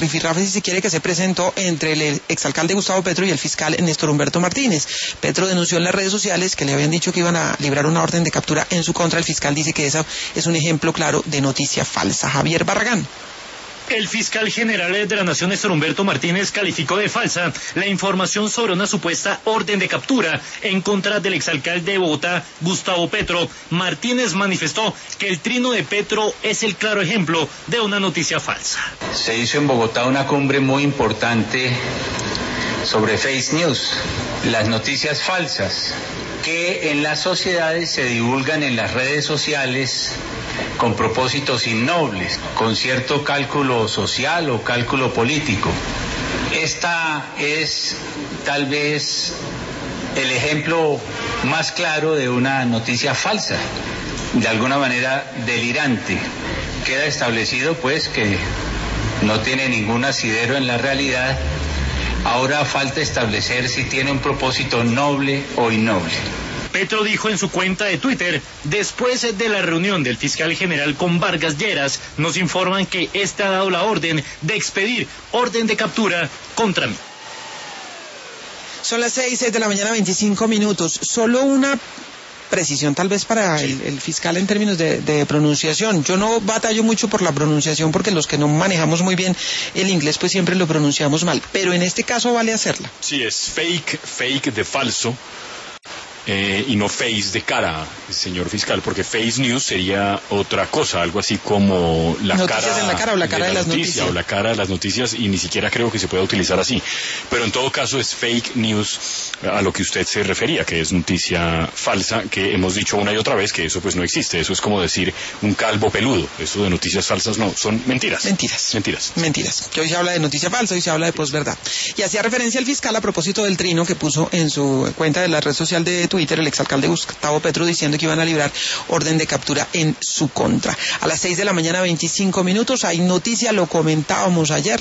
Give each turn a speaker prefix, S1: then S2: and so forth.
S1: rifirrafe, si se quiere, que se presentó entre el exalcalde Gustavo Petro y el fiscal Néstor Humberto Martínez. Petro denunció en las redes sociales que le habían dicho que iban a librar una orden de captura en su contra. El fiscal dice que esa es un ejemplo claro de noticia falsa. Javier Barragán.
S2: El fiscal general de la Nación, Néstor Humberto Martínez, calificó de falsa la información sobre una supuesta orden de captura en contra del exalcalde de Bogotá, Gustavo Petro. Martínez manifestó que el trino de Petro es el claro ejemplo de una noticia falsa.
S3: Se hizo en Bogotá una cumbre muy importante sobre fake news, las noticias falsas, que en las sociedades se divulgan en las redes sociales con propósitos innobles, con cierto cálculo social o cálculo político. Esta es tal vez el ejemplo más claro de una noticia falsa, de alguna manera delirante. Queda establecido pues que no tiene ningún asidero en la realidad. Ahora falta establecer si tiene un propósito noble o innoble.
S2: Petro dijo en su cuenta de Twitter: después de la reunión del fiscal general con Vargas Lleras, nos informan que éste ha dado la orden de expedir orden de captura contra mí.
S1: Son las 6 de la mañana, 25 minutos. Solo una precisión tal vez para el fiscal en términos de pronunciación. Yo no batallo mucho por la pronunciación porque los que no manejamos muy bien el inglés pues siempre lo pronunciamos mal, pero en este caso vale hacerla.
S4: Sí, es fake de falso. Y no face de cara, señor fiscal, porque face news sería otra cosa, algo así como la
S1: noticias
S4: cara
S1: en la cara o la cara de las noticias,
S4: o la cara de las noticias, y ni siquiera creo que se pueda utilizar así. Pero en todo caso es fake news a lo que usted se refería, que es noticia falsa, que hemos dicho una y otra vez que eso pues no existe. Eso es como decir un calvo peludo. Eso de noticias falsas no, son mentiras.
S1: Mentiras. Que hoy se habla de noticia falsa, hoy se habla de posverdad. Y hacía referencia al fiscal a propósito del trino que puso en su cuenta de la red social de Twitter el exalcalde Gustavo Petro, diciendo que iban a librar orden de captura en su contra. A las 6 de la mañana, 25 minutos, hay noticia, lo comentábamos ayer.